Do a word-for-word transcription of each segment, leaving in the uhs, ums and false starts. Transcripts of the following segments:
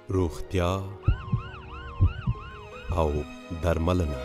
روغتیا او درملنه.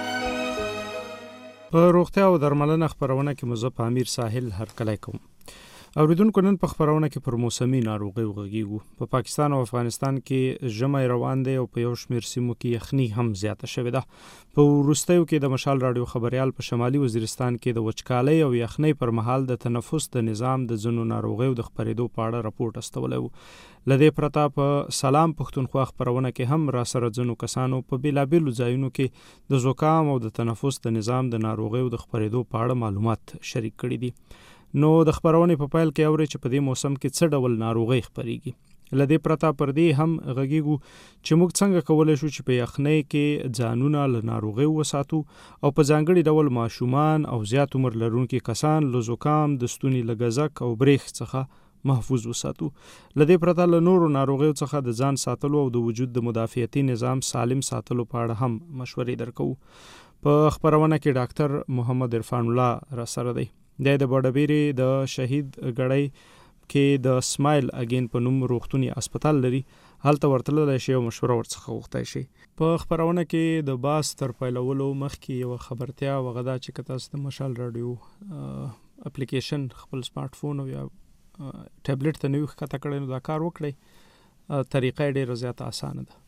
په روغتیا او درملنه خبرونه کې مزه په امیر ساحل هرکلی کوم. اوریدونکو نن په خبرونه کې پر موسمي ناروغي وغږیږو. په پا پاکستان او افغانستان کې ژمی روان دی او په یو شمېر سیمو کې یخني هم زیاته شوې ده. په وروستیو کې د مشال راډیو خبريال په شمالي وزیرستان کې د وچکالۍ او یخنۍ پر مهال د تنفس د نظام د ځینو ناروغیو د خپرېدو په اړه راپورټ استولی و. لدې پرته په سلام پښتونخوا خبرونه کې هم را سره ځینو کسانو په بیلابیلو ځایونو کې د زکام او د تنفس د نظام د ناروغیو د خپرېدو په اړه معلومات شریک کړي دي. نو د خبرونې په پیل کې اوري چې په دې موسم کې څه ډول ناروغي خپرېږي. لدې پرته پر دې هم غږیږو چې موږ څنګه کولای شو چې په یخنۍ کې ځانونه له ناروغي وساتو او په ځانګړي ډول ماشومان او زیات عمر لرونکي کسان له زکام، د ستوني له ګزک او بریښ څخه محفوظ وساتو. لدې پرته له نورو ناروغیو څخه د ځان ساتلو او د وجود د مدافعتي نظام سالم ساتلو په اړه هم مشورې درکو. په خبرونه کې ډاکټر محمد عرفان الله را سره دی. د د بډبيري د شهید غړی کې د سمایل اگین په نوم روغتونی هسپتال لري. هلته ورتللی شي او مشوره ورڅخه غوښتای شي. په خبرونه کې د باس تر پیلولو مخکې یو خبرتیا وغدا چې کتاس د مشال رادیو اپلیکیشن خپل سمارټ فون او یا ټابلیټ ته نوې ښکته کړی نو دا کار وکړئ. طریقه ډېره زیاته اسانه ده.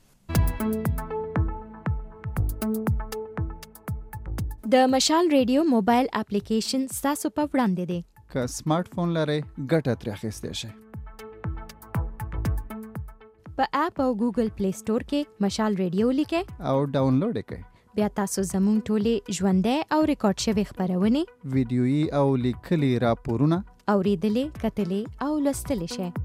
د مشال ریډیو موبایل اپلیکیشن ستاسو په وړاندې دی. که سمارټ فون لرئ ګټه ترې اخیستی شئ. په اپ او ګوګل پلی سټور کې مشال ریډیو لیکئ او ډاونلوډ یې کړئ. بیا تاسو زموږ ټولې ژوندۍ او ریکارډ شوې خبرونې، ویډیویي او لیکلي راپورونه اوریدلې، کتلې او لوستلی شئ.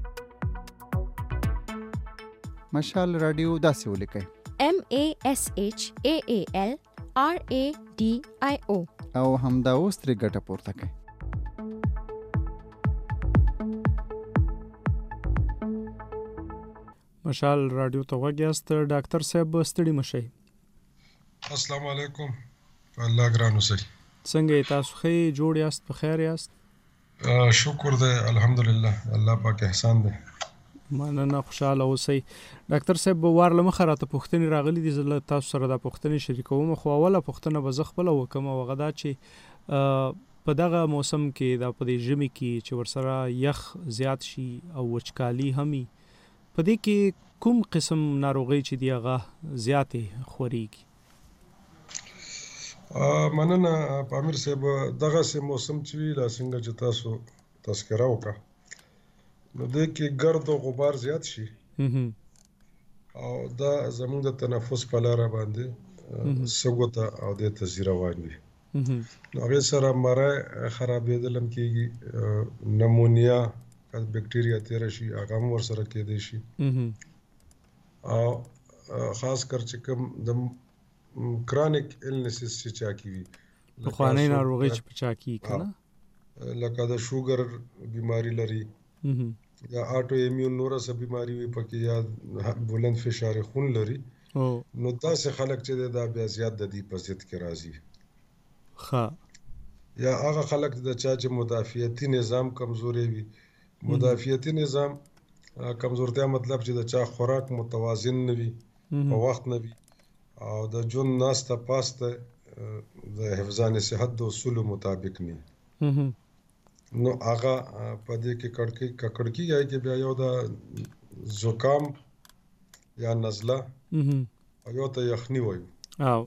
مشال راډیو داسې ولیکئ: M A S H A A L R A D I O او همدا اوس ترې ګټه پورته کړئ. مشال راډیو ته غوږ یاست. ډاکټر صاحب ستړي مشئ. السلام علیکم. الله ګران اوسئ. څنګه تاسو ښه جوړ یاست؟ په خیر یاست؟ شکر دی الحمدلله. الله پاک احسان دی. مننه، خوشاله اوسئ. ډاکټر صاحب وارله مخه راته پوښتنې راغلي دي. زه تاسو سره دا پوښتنې شریکوم. خو اوله پوښتنه به زه خپله وکړم او هغه دا چې په دغه موسم کې دا په دې ژمي کې چې ورسره یخ زیات شي او وچکالي هم وي، په دې کې کوم قسم ناروغۍ چې دي هغه زیاتې خورېږي؟ مننه پامیر صاحب. دغسې موسم چې وي لا څنګه چې تاسو تذکره وکړه نو دې کې ګرد او غبار زیات شي او دا زموږ د تنفس په لاره باندې سږو ته او دې ته ځي روان وي. نو هغې سره مری خرابېدل هم کېږي، نمونیا که بکټریا تېره شي هغه هم ورسره کېدی شي او خاص کر چې کوم د کرانیک ایلنسز چې چا کې وي، پخوانۍ ناروغۍ چې په چا کې که نه، لکه د شوګر بیماری لري یا آټو ایمیون نوره څه بیماری وي پکې یا بلند فشار خون لري، نو داسې خلک چې دی دا بیا زیات د دې په ضد کې راځي. ښه. یا هغه خلک د چا چې مدافعتي نظام کمزوری وي. مدافعتي نظام کمزورتیا مطلب چې د چا خوراک متوازن نه وي، په وخت نه وي او د ژوند ناسته پاسته د حفظان صحت د اصولو مطابق نه، نو هغه په دې کې کړکۍ ککړکي یا کې بیا یو د زکام یا نزله او یو ته یخني وایو. او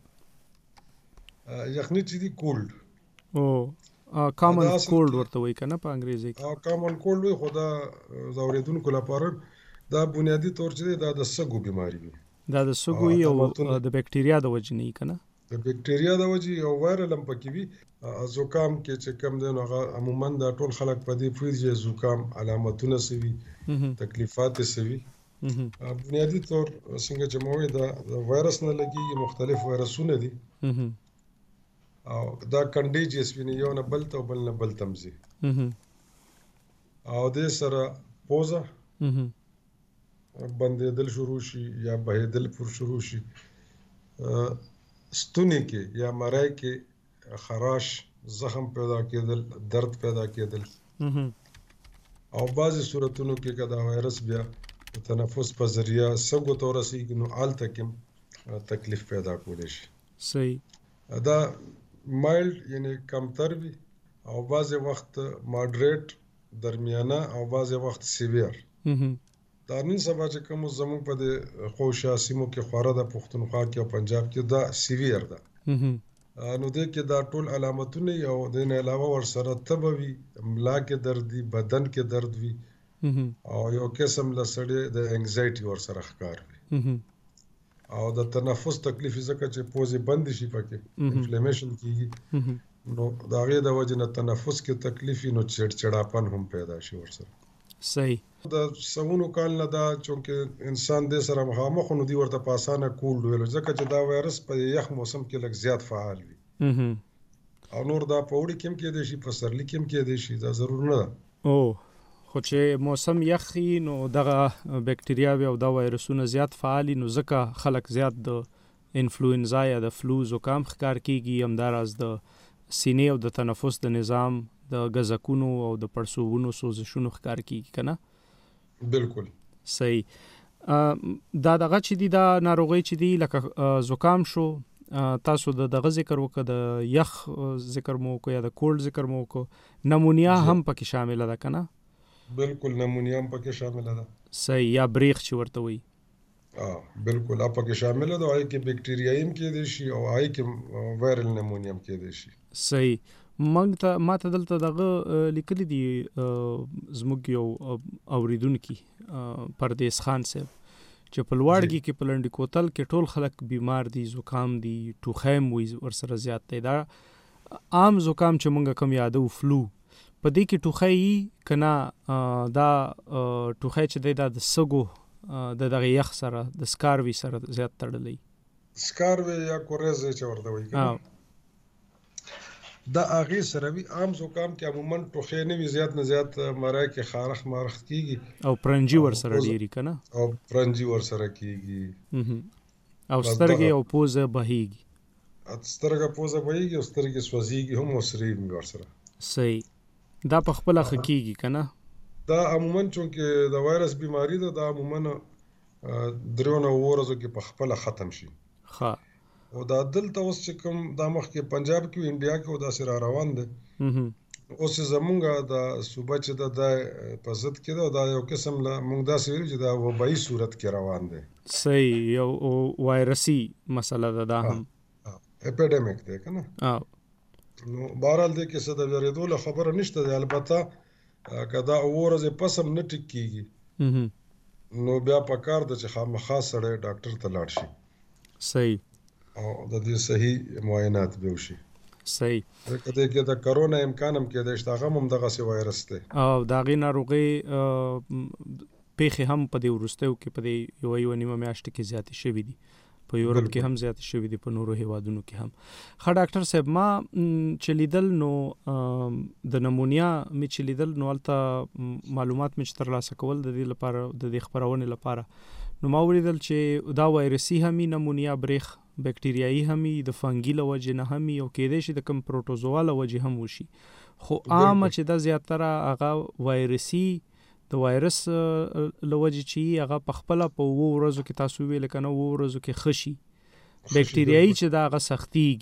یخني چې دی کولډ او کامن کولډ ورته وایي که نه په انګریزي کې. کامن کولډ وایي، خو دا د اورېدونکو لپاره دا بنیادي طور چې دی دا د سږو بیماري وي. دا د سږو وي او د بکټریا د وجې نه وي که نه؟ د بکټریا د وجې او وایرل هم پکې وي. زکام کې چې کوم دی نو هغه عموما دا ټول خلک په دې پوهېږي چې زکام علامتونه څه وي، تکلیفات یې څه وي. بنیادي طور څنګه چې مو وایي دا د وایرس نه لګېږي، مختلف وایرسونه دي او دا کنډیجیس وي، یو نه بل ته او بل نه بل ته هم ځي او دې سره پوزه بندېدل شروع شي یا بهېدل پر شروع شي، ستوني کې یا مری کې خراش، زخم پیدا کېدل، درد پیدا کېدل او بعضې صورتونو کې که دا وایرس بیا تنفس په ذریعہ سګو ته ورسیږي نو هلته کې تکلیف پیدا کولی شي. صحیح. دا مایلډ یعنی کمتر وي او بعضې وخت ماډریټ درمیانه او بعضې وخت سیویر. دا نن سبا چې کوم زموږ په د خوشا سیمو کې خواره د پښتونخوا کې او پنجاب کې دا سیویر ده. نو دې کې دا ټول علامتونه او د نه علاوه ورسره تبه وي، ملا کې درد وي، بدن کې درد وي او یو قسم له سړی د انګزایټي ورسره ښکار وي او د تنفس تکلیف ځکه چې پوزې بند شي پکې انفلیمیشن کیږي نو د هغې د وجې نه تنفس کې تکلیف نو چړچړاپن هم پیدا شي ورسره. صحیح. د سونو کال نه دا چونکې انسان دې سره مخامخ نو دی ورته په اسانه کولډ ویلو ځکه چې دا وایرس په یخ موسم کې لږ زیات فعال وي او نور دا په اوړي کې هم کېدی شي، په سرلي کې هم کېدی شي، دا ضرور نه ده. او خو چې موسم یخ وي نو دغه بکټریاوې او دا وایرسونه زیات فعال نو ځکه خلک زیات د انفلوئنزا یا د فلو زکام ښکار کیږي، همداراز د سینې او د تنفس د نظام د غزکونو او د پړسوبونو سوزشونو ښکار کیږي کنه. بالکل صحیح. دا دغه چې دی دا ناروغي چې دی لکه زکام شو، تاسو د دغه ذکر وکړه، د یخ ذکر مو وکړه یا د کولډ ذکر مو وکړه، نمونیا هم پکې شامل ده کنه. بالکل نمونیا هم پکې شامل ده. صحیح. یا بریخ چې ورته وایي. اه بالکل هغه پکې شامل ده، هغه کې بکټریايي هم کېدی شي او هغه کې وایرل نمونیا هم کېدی شي. صحیح. موږ ته ماته دلته دغه لیکلي دي زموږ یو اوریدونکي پردیس خان صاحب چې په لوړګي کې په لنډي کوتل کې ټول خلک بیمار دي، زکام دي، ټوخی هم ورسره زیات دی. دا عام زکام چې موږ کوم یادو فلو په دې کې ټوخی کنه دا ټوخی چې دی دا د سګو د دغه یخ سره د سکاروي سره زیات تړلی. سکاروي یا کوریزه چې ورته وایي دا هغې سره وي. عام زکام کې عموما ټوخی نه وي، زیات نه زیات مرای کې خارښ مارښت کېږي او پرنجي ورسره ډېري که نه، او پرنجي ورسره کېږي او سترګې او پوزه بهیږي. سترګه پوزه بهیږي او سترګې سوځېږي هم او سرې وي ورسره. صحیح. دا په خپله ښه کېږي که نه؟ دا عموما چونکې د وایرس بیماري ده، دا عموما دریو نه اووه ورځو کې په خپله ختم شي. ښه. او دا دلته اوس چې کوم دا مخکې پنجاب کې انډیا کې او داسې را روان دی، اوس زمونږ دا صوبه چې ده دا په ضد کې ده، دا یو قسم له مونږ داسې ویلو چې دا وبایي صورت کې روان دی. صحیح. یو وایرسي مسله ده دا هم اپیډیمیک دی که نه. نو بهرحال دې کې څه د ویرېدو له خبره نشته دی. البته که دا اووه ورځې پس هم نه ټیک کېږي نو بیا پکار ده چې خامخا سړی ډاکټر ته لاړ شي. صحیح. او د دې صحیح معاینات به وشي. صحیح. ځکه دې کې د کرونا امکان هم کېدی شي، هغه هم دغسې وایرس دی او د هغې ناروغۍ پیښې هم په دې وروستیو کې په دې یوه یوه نیمه میاشتې کې زیاتې شوي دي، په یورپ کې هم زیاتې شوي دي، په نورو هیوادونو کې هم. ښه ډاکټر صاحب، ما چې لیدل نو د نمونیا مې چې لیدل نو هلته معلومات مې چې ترلاسه کول د دې لپاره د دې خپرونې لپاره نو ما ولیدل چې دا وایرسي همي نمونیا بریخ، بکټریایي همي، د فنګي له وجې نه همي او کېدی شي د کوم پروټوزوا له وجې هم وشي. خو عامه چې دا زیاتره هغه وایرسي د وایرس له وجې چې هغه په خپله په اووه ورځو کې تاسو ویل که نه اووه ورځو کې ښه شي، بکټریایي چې دا هغه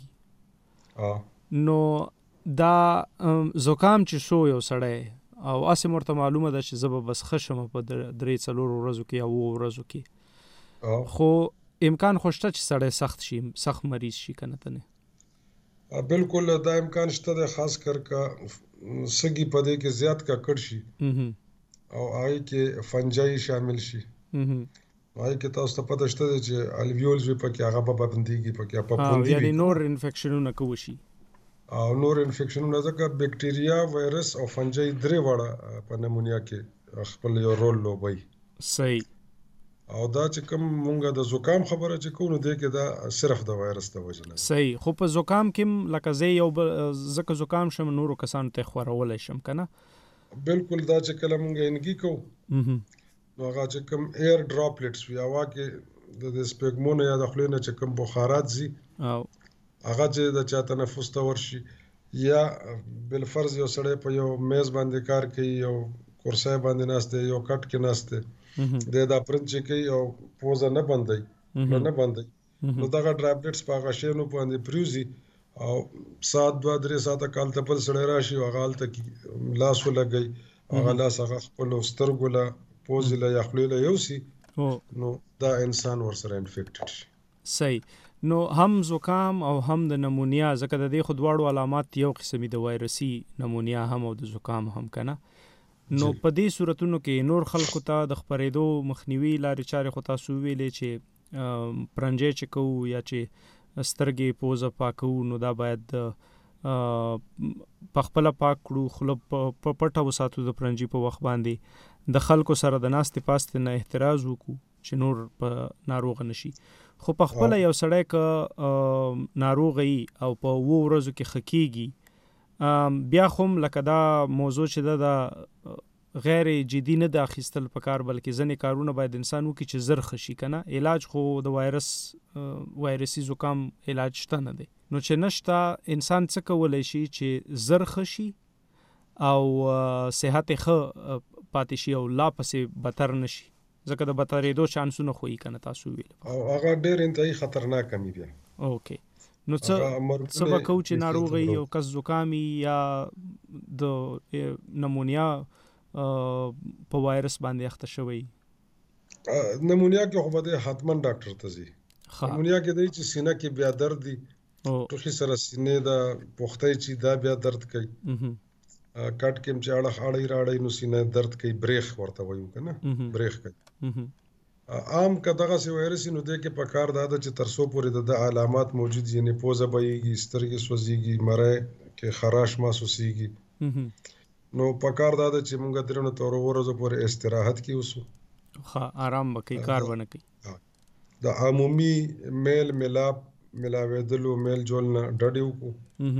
سختېږي. نو دا زکام چې شو یو سړی او هسې ورته معلومه ده چې زه به بس ښه شم په درې څلورو ورځو کې یا اووه ورځو کې، خو امکان خو شته چې سړی سخت شي، سخت مریض شي که نه ته نه؟ بالکل دا امکان شته دی، خاص کر که سږي په دې کې زیات ککړ شي او هغې کې فنجای شامل شي. هغې کې تاسو ته پته شته دی چې الویولز وي پکې هغه به بندېږي، پکې پپوندي یعنې نور انفیکشنونه که وشي او نور انفیکشنونه، ځکه بکټریا، وایرس او فنجای درې واړه په نمونیا کې خپل یو رول لوبوي. صحیح. او دا چې کوم مونږ د زکام خبره چې کوو نو دی کې دا صرف د وایرس د وجې نه. صحیح. خو په زکام کې لکه زه یو ځکه زکام شم نورو کسانو ته خورولی شم که نه؟ بالکل. دا چې کله مونږ انګي کوو نو هغه چې کوم ایر ډراپلیټس وي هوا کې د سپیګمو نه یا د خولې نه چې کوم بخارات ځي هغه چې د چا تنفس ته ورشي، یا بالفرض یو سړی په یو میز باندې کار کوي او کورسای باندې ناست دی یو کټ کې ناست دی د دا پرنټ چې کوي او پوزه نه بندي نه بندي نو دغه ډراپلیټس په هغه شینو باندې پریوزي او سات دوه درې ساعته کال ته بل سړی راشي او هغه هلته لاس ولګي هغه لاس هغه خپلو سترګو له پوزې له یا خولې له یوسي نو دا انسان ورسره انفیکټډ شي. صحیح. نو هم زکام او هم د نمونیا ځکه د دې خو دواړو علامات یو قسمي د وایرسي نمونیا هم او د زکام هم که نه، نو په دې صورتونو کې نور خلکو ته د خپرېدو مخنیوي لارې چارې خو تاسو ویلې چې پرنجې چې کوو یا چې سترګې پوزه پاکو نو دا باید په خپله پاک کړو، خوله په پټه وساتو د پرنجي په وخت باندې، د خلکو سره د ناستې پاستې نه احتراز وکړو چې نور په ناروغه نشي. خو په خپله یو سړی که ناروغه وي او په اوو ورځو کې ښه کېږي بیا خو هم لکه دا موضوع چې ده دا غیر جدي نه ده اخیستل پکار، بلکې ځینې کارونه باید انسان وکړي چې زر ښه شي که نه. علاج خو د وایرس وایرسي زکام علاج شته نه دی، نو چې نشته انسان څه کولی شي چې زر ښه شي او صحت یې ښه پاتې شي او لا پسې بدتر نه شي، ځکه د بدترېدو چانسونه خو یې که نه تاسو ویل او هغه ډېر انتهایي خطرناک وي بیا. اوکې، نو څه څه به کوو چې ناروغه وي او کس زکام یا د نمونیا په وایرس باندې اخته شوی؟ نمونیا کې خو به دی حتما ډاکټر ته ځي. نمونیا کې دی چې سینه کې بیا درد دی، ټوخي سره سینې د پوښتۍ چې دا بیا درد کوي، کټ کې چې اړه اړی راړی نو سینه درد کوي، بریخ ورته وایو که نه، بریخ کوي. عام که دغسې وایرس نو دی کې پکار دا ده چې تر څو پورې د علامات موجود یعنې پوزه بهیږي، سترګې سوځېږي، مری کې خراش محسوسېږي، نو پکار دا ده چې موږ درې نه تر اوو ورځو پورې استراحت کې اوسو، ښه آرام به کوي، کار به نه کوي. د عمومي میل ملاپ ملاوېدلو میل جول نه ډډې وکړو.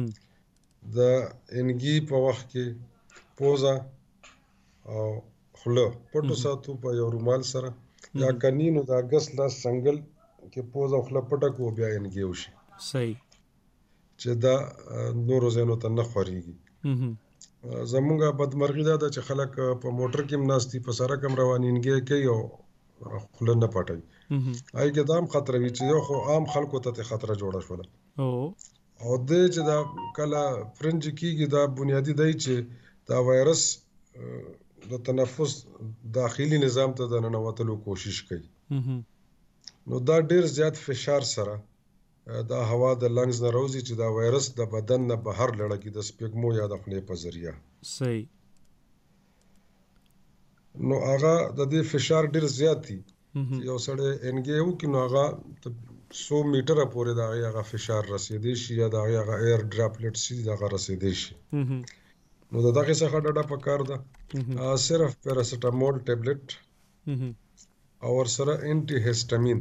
د انګي په وخت کې پوزه او خوله پټو ساتو په یو رومال سره، یا کني نو د اګست لاس څنګل کې پوزه او خوله پټه کړو بیا انګي وشي. صحیح. چې دا نورو ځایونو ته نه خورېږي. زمونږ بدمرغي دا ده چې خلک په موټر کې هم ناست دي، په سړک هم روان انګي کوي او خوله نه پټوي. هغې کې دا هم خطره وي چې یو خو عام خلکو ته ترې خطره جوړه شوله او دی چې دا کله فرنج کېږي دا بنیادي دی چې دا وایرس د تنفس داخلي نظام ته د ننوتلو کوشش کوي. نو دا ډېر زیات فشار سره دا هوا د لنګز نه راوځي چې دا وایرس د بدن نه بهر لړګي د سپېږمو یا د خولې په ذریعه. صحیح. نو هغه د دې فشار ډېر زیات دی، یو سړی انګي وکړي نو هغه څو میټره پورې د هغې هغه فشار رسېدی شي یا د هغې هغه ایر ډراپلیټس چې دي هغه رسېدی شي. نو د دغې څخه ډډه پکار ده. صرف پیراسیټامول ټیبلټ او ورسره انټي هسټامین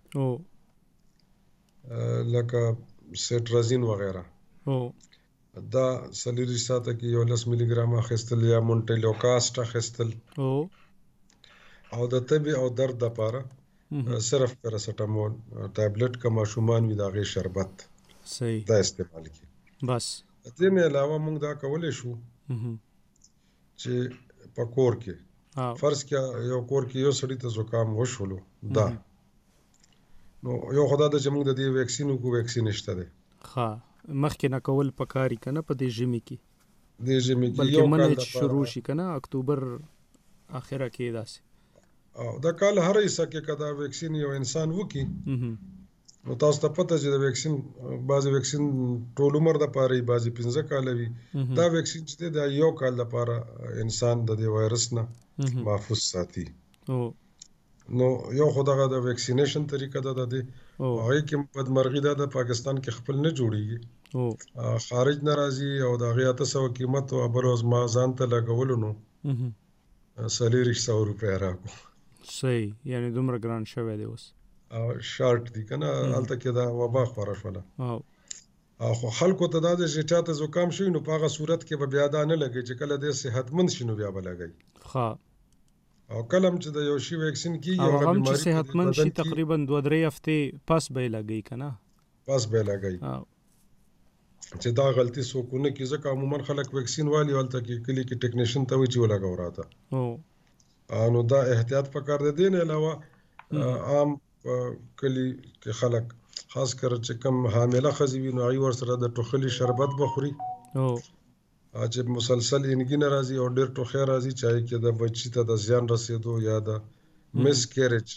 لکه سیټرازین وغیره دا څلېرویشت ساعته کې یو لس ملي ګرام اخیستل یا مونټیلوکاسټ اخیستل او د تبې او درد دپاره صرف پیراسیټامول ټابلټ که ماشومان وي د هغې شربت دا استعمال کړي. بس دې نه علاوه موږ دا کولی شو چې په کور کې فرض کړه یو کور کې یو سړي ته زکام وشولو دا نو یو خدا ده چې موږ د دې ویکسین وکړو، ویکسین شته دی. ښه مخکې نه کول پکاري که نه په دې ژمي کې، دې ژمي کې بلکې منی چې شروع شي که نه اکتوبر اخره کې داسې او دا کال هر حصه کې که دا ویکسین یو انسان وکړي نو تاسو ته پته چې د ویکسین بعضې ویکسین ټول عمر دپاره وي، بعضې پنځه کاله وي. دا ویکسین چې دی دا یو کال دپاره انسان د دې وایرس نه محفوظ ساتي. نو یو خو دغه د ویکسینیشن طریقه ده د دې، هغې کې بدمرغي دا د پاکستان کې خپل نه جوړېږي، خارج نه راځي او د هغې اته سوه قیمت و بل ورځ ما ځان ته لګولو نو څلېرویشت سوه روپۍ راکړو. صحیح، یعنې دومره ګران شوی دی اوس شارټ دی که نه، هلته کې دا وبا خوره شوله. خو خلکو ته دا دی چې چاته زکام شوي نو په هغه صورت کې به بیا دا نه لګوي چې کله دی صحتمند شي نو بیا به لګوي. ښه او کله هم چې د یو شي ویکسین کېږي او هغه هم چې صحتمند شي تقریبا دوه درې هفتې پس به یې لګوي که نه، پس به یې لګوي. چې دا غلطي څوک نه کوي، ځکه عموما خلک ویکسین والي هلته کې کلي کې ټیکنیشن ته وایي چې ولګوه راته. نو دا احتیاط پکار دی. دې نه علاوه عام کلي کې خلک خاص کر چې کم حامله ښځې وي نو هغوی ورسره د ټوخلي شربت به خوري چې مسلسل انګینه راځي او ډېر ټوخی راځي چې هغې کې د بچي ته د زیان رسېدو یا د مس کیریج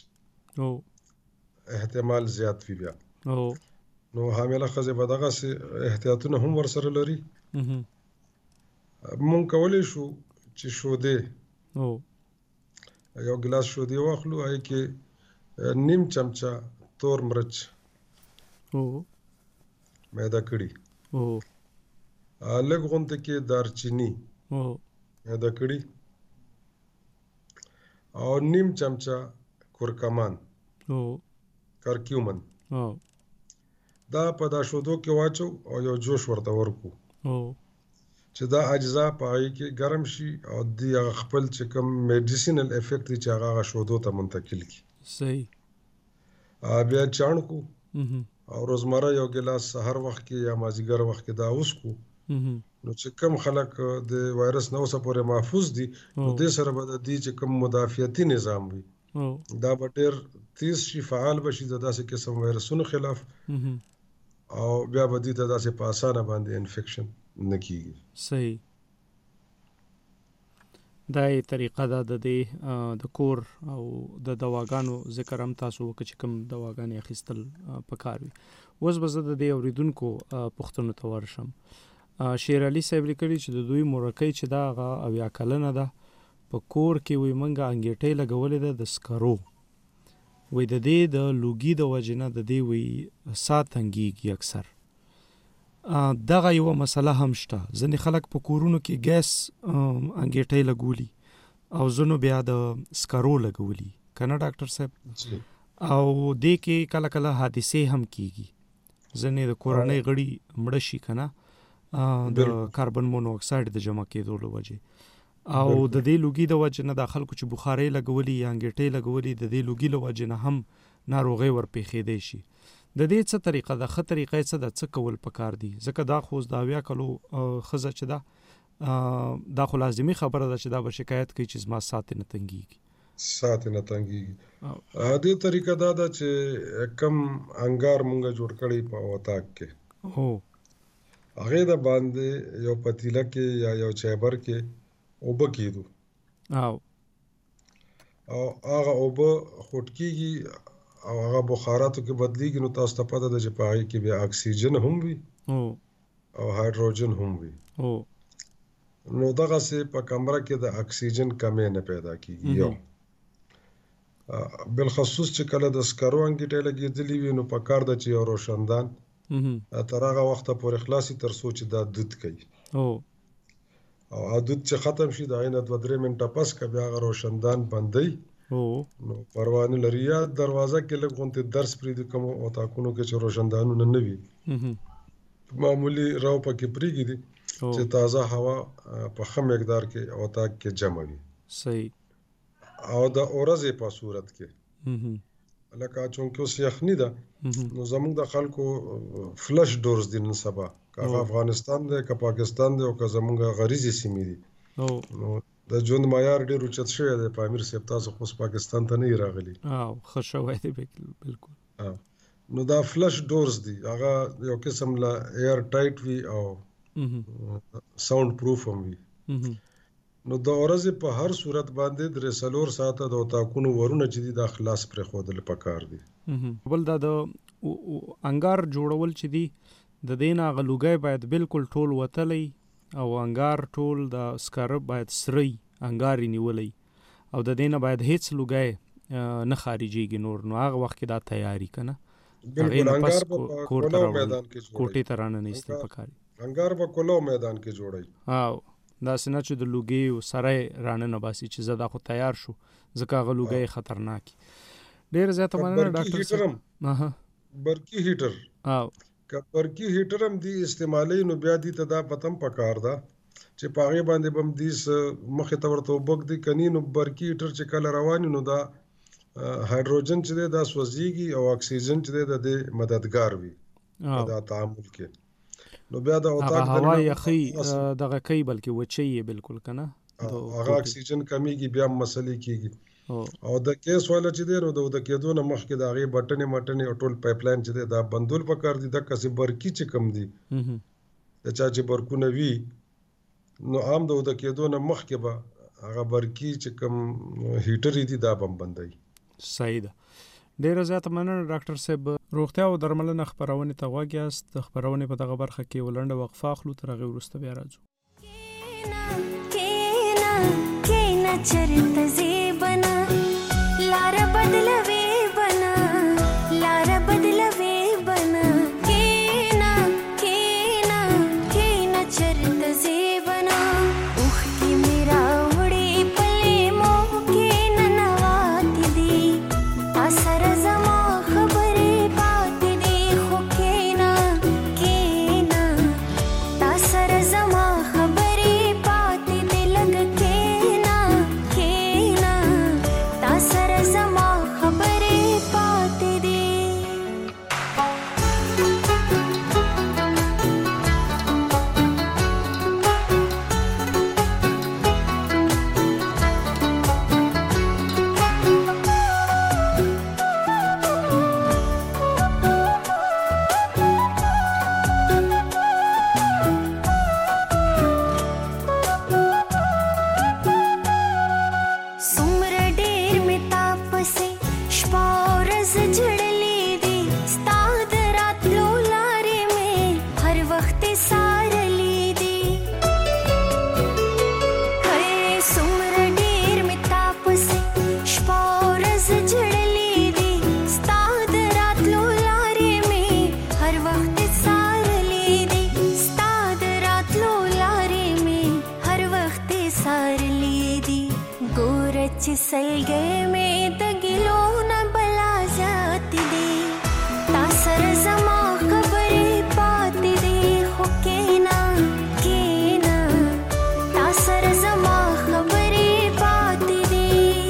احتمال زیات وي. بیا نو حامله ښځې به دغسې احتیاطونه هم ورسره لري. مونږ کولی شو چې شودې یو ګلاس شودې واخلو، هغې کې نیم چمچه تور مرچ میده کړي، لږ غونته کې دارچینی میده کړي او نیم چمچه کورکمان کرکیومن دا په دا شودو کې واچو او یو جوش ورته ورکو چې دا اجزا په هغې کې ګرم شي او دی هغه خپل چې کوم میډیسینل افیکټ دی چې هغه هغه شودو ته منتقل کړي. صحیح. بیا چاڼ کو او روزمره یو ګلاس سحر وخت کې یا مازدیګر وخت کې دا وڅښو. نو چې کم خلک د وایرس نه اوسه پورې محفوظ دي نو دې سره به د دې چې کوم مدافعتي نظام وي دا به ډېر تیز شي، فعال به شي د داسې قسم وایرسونو خلاف، او بیا به دې ته داسې په اسانه باندې انفیکشن نه کیږي. صحیح. دا یې طریقه ده د دې د کور او د دواګانو ذکر هم تاسو وکړه چې کوم دواګانې اخیستل پکار وي. اوس به زه د دې اورېدونکو پوښتنو ته ورشم. شیر علي صاحب لیکلي چې د دوی مورکۍ چې دا هغه اویا کلنه ده په کور کې وایي موږ انګېټۍ لګولې ده د سکرو، وایي د دې د لوګي د وجې نه د دې وایي ساه تنګېږي اکثر. دغه یوه مسله هم شته، ځینې خلک په کورونو کې ګیس انګېټۍ لګولي او ځینو بیا د سکرو لګولي که نه ډاکټر صاحب؟ او دې کې کله کله حادثې هم کیږي، ځینې د کورنۍ غړي مړه شي که نه د کاربن مونو اکساید د جمع کېدو له وجې، او د دې لوګي د وجې نه د خلکو چې بخارۍ لګولي یا انګېټۍ لګولي د دې لوګي له وجې نه هم ناروغۍ ورپېښېدی شي. د دې څه طریقه ده؟ ښه طریقه یې څه ده؟ څه کول پکار دي؟ ځکه دا خو د اویا کلو ښځه چې ده دا خو لازمي خبره ده چې دا به شکایت کوي چې زما ساه ترې نه تنګېږي. ساه ترې نه تنګېږي. دې طریقه دا ده چې کم انګار مونږ جوړ کړی په اتاق کې، هغې د باندې یو پتیله کې یا یو چایبر کې اوبه کېدو او هغه اوبه خوټ کېږي او هغه بخاراتو کې بدلیږي، نو تاسو ته پته ده چې په هغې کې بیا اکسیجن هم وي او هایدروجن هم وي. نو دغسې په کمره کې د اکسیجن کمی نه پیدا کېږي. یو بالخصوص چې کله د سکرو انګېټۍ لګېدلي وي نو په کار ده چې یو روشندان تر هغه وخته پورې خلاصي تر څو چې دا دود کوي او دود چې ختم شي د هغې نه دوه درې منټه پس که بیا هغه روشندان بندوي نو پروا نه لري. یا دروازه کې لږ غوندې درز پرېږدي کومو اتاقونو کې چې روشندانونه نه وي، معمولي رو پکې پرېږدي چې تازه هوا په ښه مقدار کې اتاق کې جمع وي. صحیح. او د ورځې په صورت کې لکه چونکې اوس یخني ده نو زموږ د خلکو فلش ډورز دي نن سبا، که هغه افغانستان دی که پاکستان دی او که زموږ غریزي سیمې دي، نو د ژوند معیار ډېر اوچت شوی دی. په امیر صاحب تاسو خو پاکستان ته نه یې راغلي. ښه شوی دی بلکل. نو دا فلش ډورز دي، هغه یو قسم له ایر ټایټ وي او ساوند پروف هم وي. نو د ورځې په هر صورت باندې درې څلور ساعته د اتاقونو ورونه چې دي دا خلاص پرېښودل پکار دي. بل دا د انګار جوړول چې دي د دې نه هغه لوګی باید بلکل ټول وتلی او انګار ټول د سکاره باید سری انګار یې نیولی او د دې نه باید هیڅ لوګی نه خارجېږي نور، نو هغه وخت کې دا تیاري که نه هغې نه پس کور ته راوړل کوټې ته راننه ایستل پکار دي. انګار به کلو میدان کې جوړوي. او داسې نه چې د لوګي سره یې راننه باسي چې زه دا خو تیار شو ځکه هغه لوګی خطرناک. ډېره زیاته مننه ډاکټر صاحب. برقي هیټر او که برقي هیټر هم دي استعمالوي نو بیا دي ته دا پته هم پکار ده چې په هغې باندې به هم دي مخې ته ورته اوبه ږدي، که نه نو برقي هیټر چې کله روان وي نو دا هایدروجن چې دی دا سوځېږي او اکسیجن چې دی د دې مددګار وي په دا تعامل کې. نو بیا د هغه اتاق هوا دننه یخي دغه کوي بلکې وچی یې بالکل کنه هغه اکسیجن کمیږي بیا مسلې کیږي او د کیس والا چې دی نو د کېدو نه مخکې د هغې بټنې مټنې او ټول پایپ لاین چې دی دا بندول پکار دي دقسې برقي چې کم دي د چا چې برقونه وي نو عام د د کېدو نه مخکې به هغه برقي چې کم هیټرې دي دا به هم بندوي. صحیح ده. ډیره زیاته مننه ډاکټر صاحب. روغتیا او درملنه خبرونه ته غوږ یاست. د خبرونه په دغه برخه کې ولنډه وقفه اخلو تر هغه وروسته بیا راځو. کینا کینا چرته زیبنا لار بدلوي بنا لار بدلوي بنا کینا کینا کینا چرته زیبنا اوخ کی میرا وړي پلي مو کینا نوات دي اثر زما خبرې پات دي خو کینا کینا اثر زما خبرې پات دي لګ کینا کینا اثر زما خبرې پات دي. څومره ډېر مې تا پسې شپه ورځ جړلې دي ستا د راتلو لارې مې هر وخت څارلې دي. هی څومره ډېر مې تا پسې شپه ورځ جړلې دي ستا د راتلو لارې مې هر وخت څارلې دي ستا د راتلو لارې مې هر وخت څارلې دي. ګور چې سلګې مې د ګلو نه بلا ذات دي تا سره زما خبرې پاتې دي خو کینا کینا تا سره زما خبرې پاتې دي.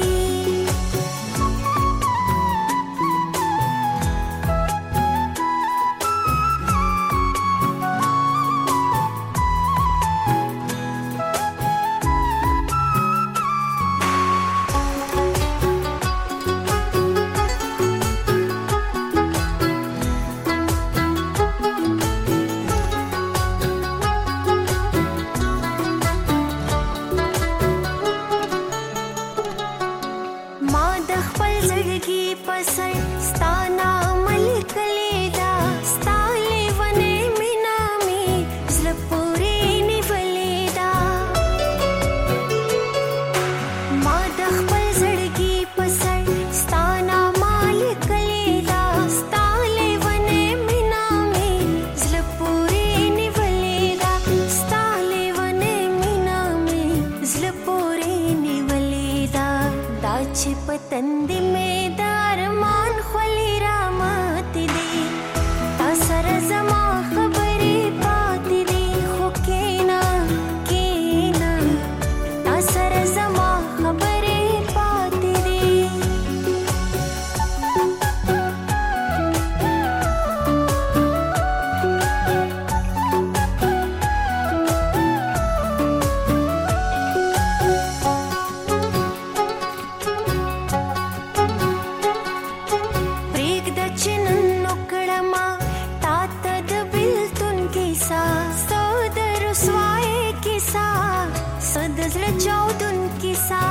ما د خپل زړګي په سر ستا نامه لیکلې ده ستا لیونې مینه مې زړه پورې نیولې ده. ما د خپل زړګي په سر ستا نامه لیکلې ده ستا لیونې مینه مې زړه پورې نیولې ده ستا لیونې مینه مې زړه پورې نیولې ده. دا چې پتند مې د ارمان خولې را ماتې دي تا سره زما خبرې پاتې دي خو کینا کینا تا سره زما خبرې پاتې دي. پرېږده چې نن وکړمه تا ته د بېلتون کیسه څه د رسوایۍ کیسه څه د زړه چاودون کیسه.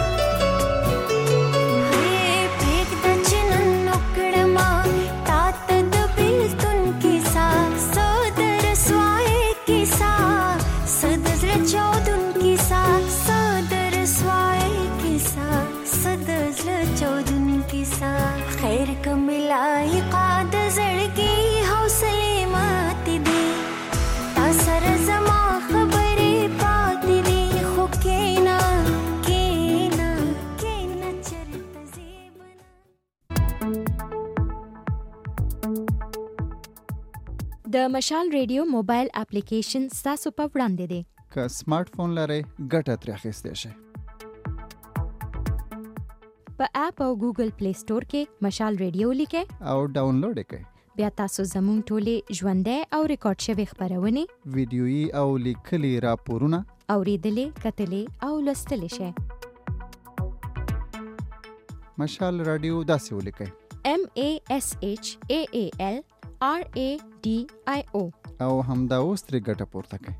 هی پرېږده چې نن وکړمه تا ته د بېلتون کیسه څه د رسوایۍ کیسه څه د زړه چاودون کیسه څه د رسوایۍ کیسه څه د زړه چاودون کیسه. خیر که مې لایقه د زړګي حوصلې ماتې دي تا سره زما خبرې پاتې دي خو کینا کینا کینا چرته زیبنا. د مشال ریډیو موبایل اپلیکیشن ستاسو په وړاندې دی. که سمارټ فون لرئ ګټه ترې اخیستی شئ. په اپ او ګوګل پلی سٹور کې مشال ریډیو لیکئ او ډاونلوډ یې کړئ. بیا تاسو زموږ ټولې ژوندۍ او ریکارډ شوې خبرونه ویډیويي او لیکلي راپورونه اوریدلې کتلې او لوستلې شئ. مشال رادیو داسې ولیکئ: M A S H A A L R A D I O او همدا اوس ترې ګټه پورته کړئ.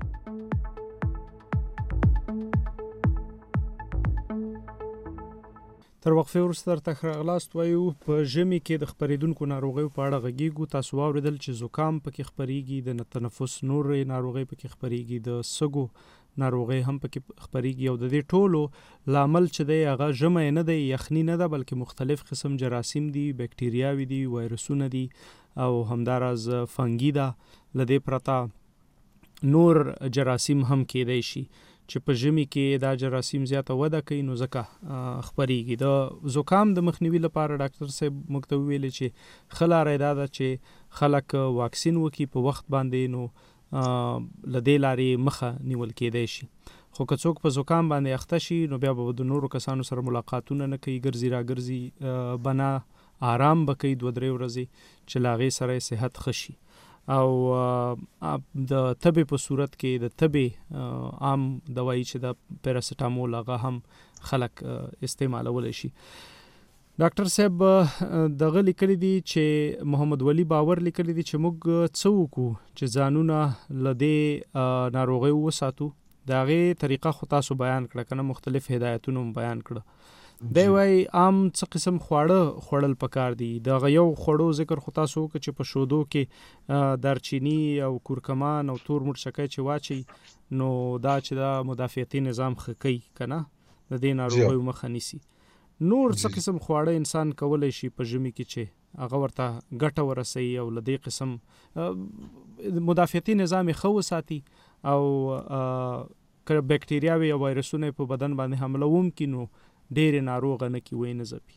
تر وقفې وروسته درته ښه راغلاست وایو. په ژمي کې د خپرېدونکو ناروغیو په اړه غږیږو. تاسو واورېدل چې زکام پکې خپرېږي، د تنفس نورې ناروغۍ پکې خپرېږي، د سږو ناروغۍ هم پکې خپرېږي او د دې ټولو لامل چې دی هغه ژمی نه دی، یخني نه ده، بلکې مختلف قسم جراثیم دي، بکټریاوې دي، وایرسونه دي او همداراز فنګي ده. له دې پرته نور جراثیم هم کېدای شي چې په ژمي کې دا جراثیم زیاته وده کوي، نو ځکه خپرېږي. د زکام د مخنیوي لپاره ډاکټر صاحب موږ ته وویلې چې ښه لاره دا ده چې خلک واکسین وکړي په وخت باندې، نو له دې لارې مخه نیول کېدای شي. خو که څوک په زکام باندې اخته شي نو بیا به د نورو کسانو سره ملاقاتونه نه کوي، ګرځي را ګرځي بنا آرام به کوي دوه درې ورځې چې له هغې سره یې صحت ښه شي. او د تبې په صورت کې د تبې عام دوایي چې د پیراسټامول هغه هم خلک استعمالولی شي. ډاکټر صاحب دغه لیکلی دي چې محمد ولی باور لیکلی دي چې موږ څه وکړو چې ځانونه له دې ناروغیو وساتو. د هغې طریقه خو تاسو بیان کړه که نه، مختلف هدایتونه هم بیان کړه. دی وایي عام څه قسم خواړه خوړل پکار دي. دغه یو خوړو ذکر خو تاسو وکړه چې په شودو کې دارچینی او کورکمان او تور مرچکی چې واچي نو دا چې دا مدافعتي نظام ښه کوي که نه، د دې ناروغیو مخه نیسي. نور څه قسم خواړه انسان کولی شي په ژمي کې چې هغه ورته ګټه ورسوي او له دې قسم مدافعتي نظام یې ښه وساتي او که بکټریاوې او وایرسونه په بدن باندې حمله وکړي نو ډېرې ناروغه نه کي وی نه ځپي.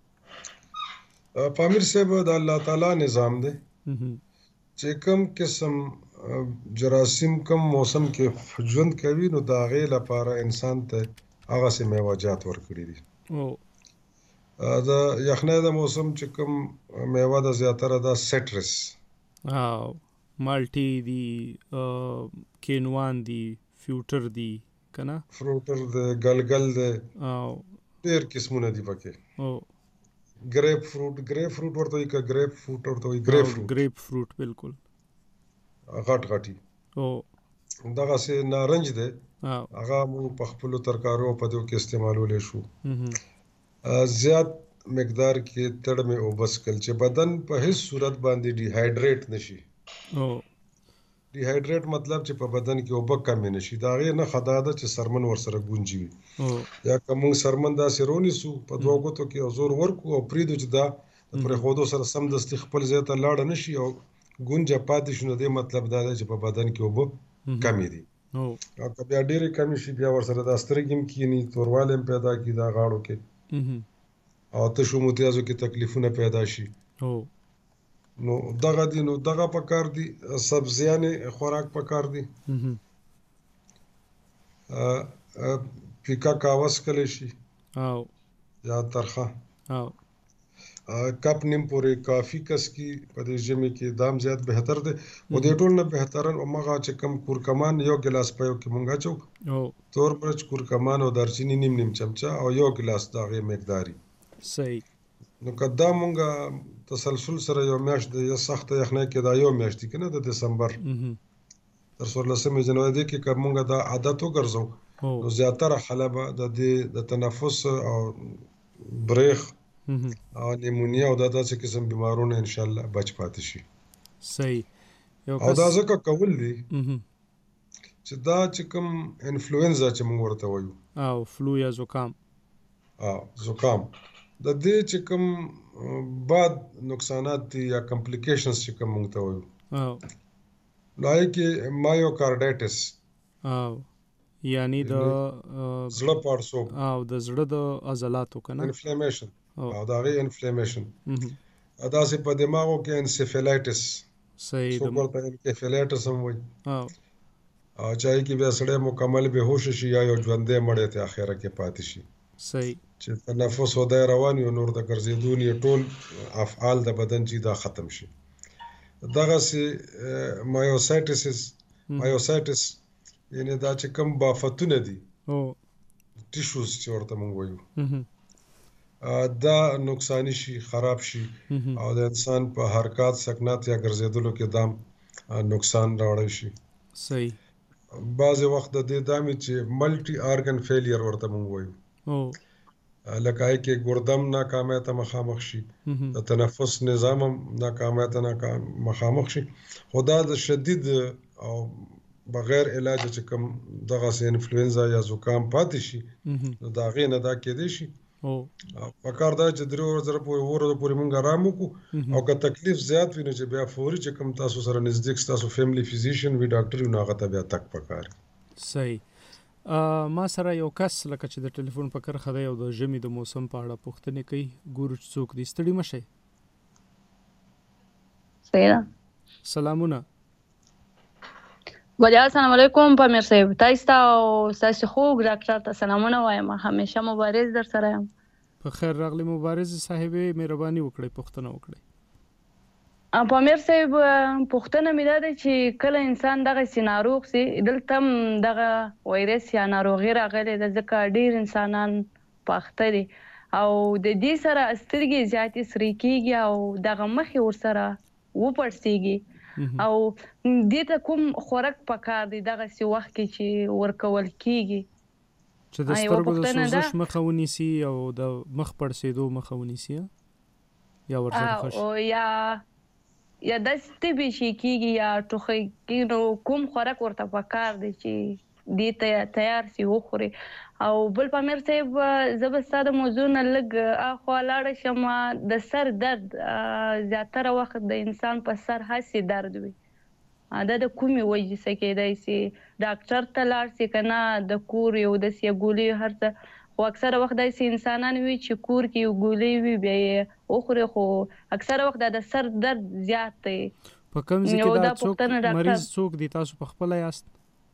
پامیر صاحب د الله تعالی نظام دی چې کوم قسم جراثیم کم موسم کې ژوند کوي نو د هغې لپاره انسان ته هغسې میوهجات ورکړي دي. د یخنۍ د موسم چې کوم میوه ده زیاتره دا سټرس او مالټې دي، کینوان دي، فیوټر دي که نه، فروټر دی، ګلګل دی، او ډېر قسمونه دي پکې. ګریپ فروټ ګریپ فروټ ورته وایي که ګریپ فروټ ورته وایي ګریپ فروټ ګریپ فروټ بالکل غټ غټي. دغسې نارنج دی، هغه موږ په خپلو ترکاریو په دې کې استعمالولی شو. زیات مقدار کې تړمې اوبه څښل چې بدن په هیڅ صورت باندې ډیهایډریټ نشي. ډیهایډریټ مطلب چې په بدن کې اوبه کمې نشي. د هغې نښه دا ده چې سرمن ورسره ګونجي وي. یا که موږ سرمن داسې رونیسو په دوه ګوتو کې او زور ورکړو او پرېږدو چې دا د پرېښودو سره سمدستي خپل ځای ته لاړه نشي او ګونجه پاتې شي، نو دې مطلب دا دی چې په بدن کې اوبه کمې دي. او که بیا ډېرې کمې شي بیا ورسره دا سترګې هم کښېني، توروالی هم پیدا کړي دا غاړو کې او تشو متیازو کې تکلیفونه پیدا شي. نو دغه دي نو دغه پکار دي، سبزیانې خوراک پکار دي. پیکا کاوه څښلی شي یا ترخه. کپ نیم پورې کافي کس کی په دې ژمي کې دام زیات بهتر دی. او دې ټول نه بهتره همغه چې کم کورکمان یو ګلاس په یو کې مونږ اچو، تور مرچ، کورکمان او دارچینی نیم نیم چمچه او یو ګلاس د هغې مقداري. صحیح. نو که دا مونږ تسلسل سره یو میاشت د سخته یخنۍ کې دا یو میاشت دی که نه د دسمبر تر څوارلسمې جنوري دې کې که مونږ دا عادت وګرځو نو زیاتره خلک به د دې د تنفس او بریخ او نیمونیا او دا داسې قسم بیمارونه انشاءالله بچ پاتې شي. صحیح. او دا ځکه کول دي چې دا چې کوم انفلوئنزا چې مونږ ورته وایو او فلو یا زکام او زکام د دې چې کوم بعد نقصانات دي یا کمپلیکیشنز چې کوم مونږ ته وایو نو هغې کې مایوکارډایټس او یعنی د زړه پاړسوب او د زړه د عضلاتو که نه انفلیمیشن او د هغې انفلیمیشن داسې په دماغو کې انسیفیلایټس صحیح څوک ورته انکیفیلایټس هم وایي او چې هغې کې بیا سړی مکمل بېهوشه شي یا یو ژوندی مړی ته اخره کې پاتې شي. صحیح. چې تنفس ودی روان وي نور د ګرځېدو نه ټول افعال د بدن چې دا ختم شي. دغه سي مایوسایټس مایوسایټس یعنی دا چې کوم بافتونه دي او ټیشوز چې ورته مونږ وایو دا نقصان شي خراب شي او د انسان په حرکت سکنات یا ګرځېدلو کې دام نقصان راوړي شي. صحیح. بعض وخت د دې دامي چې ملټي ارګن فیلیر ورته مونږ وایو او لکه ای کې ګردم ناکامیت مخامخ شي د تنفس نظام ناکامیت مخامخ شي. خدا د شدید او بغیر علاج چې کوم دغه سه انفلوئنزا یا زکام پاتې شي نو دا غي نه دا کېدې شي او پکار دا چې درو ورځې پورې ورته پورې مونږ آرام وکړو او که تکلیف زیات وي نو چې بیا فوري چې کوم تاسو سره نزدیک تاسو فیملی فزیشن وی ډاکټر یو ناغه ته بیا تک پکار. صحیح. ما سره یو کس لکه چې د ټلیفون په کرخه دی او د ژمي د موسم په اړه پوښتنه کوي. ګورو چې څوک دی. ستړي مشئ. سلام. سلامونه. ګویا السلام علیکم پامیر صاحب. تاسو ته تاسو خو ډاکټر ته سلامونه وایم. همیشه مبارز در سره یم. په خیر راغلی مبارز صاحب. مهرباني وکړئ پوښتنه وکړئ. پامیر صاحب پوښتنه مې ده چې کله انسان دغه سي ناروغ سي دلته دغه وایرس یا ناروغي راغلی ده ځکه ډیر انسانان پاخته دي او د دې سره سترګې زیاتې سرې کېږي او دغه مخې ورسره وپړسېږي او دې ته کوم خوراک پکار دی دغه سی وخت کې چې ورکول کېږي چې د سترګو د سوزش مخه ونیسي او د مخ پړسېدو مخه ونیسي یا ورسره خوش او یا یا د ستبي شي کېږي یا ټوخی کېږي نو کوم خوراک ورته پکار دی چې دې ته تیار سی وخوري. او بل پامیر صاحب زه به ستا د موضوع نه لږ اخوا لاړه شم. د سر درد زیاتره وخت د انسان په سر هسې درد وي دا د کومې وجې څه کېدای سي ډاکټر ته لاړ سي که نه د کور یو داسې یو ګولۍ هر څه خو اکثره وخت داسې انسانان وي چې کور کې یو ګولۍ وي بیا یې وخوري خو اکثره وخت دا د سر درد زیات دی. په کوم ځای کې دا څوک مریض څوک دی تاسو په خپله یاست؟